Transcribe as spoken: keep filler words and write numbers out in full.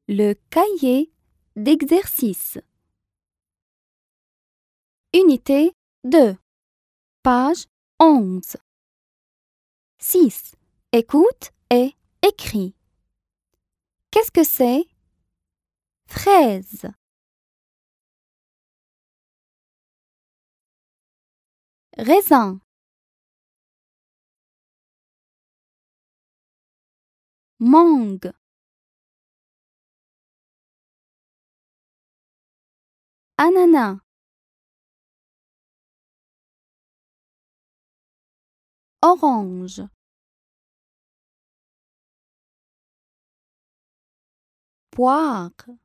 Le cahier d'exercice. Unité deux, page onze. six. Écoute et écris. Qu'est-ce que c'est? Fraise. Raisin. Mangue. Ananas. Orange. Poire.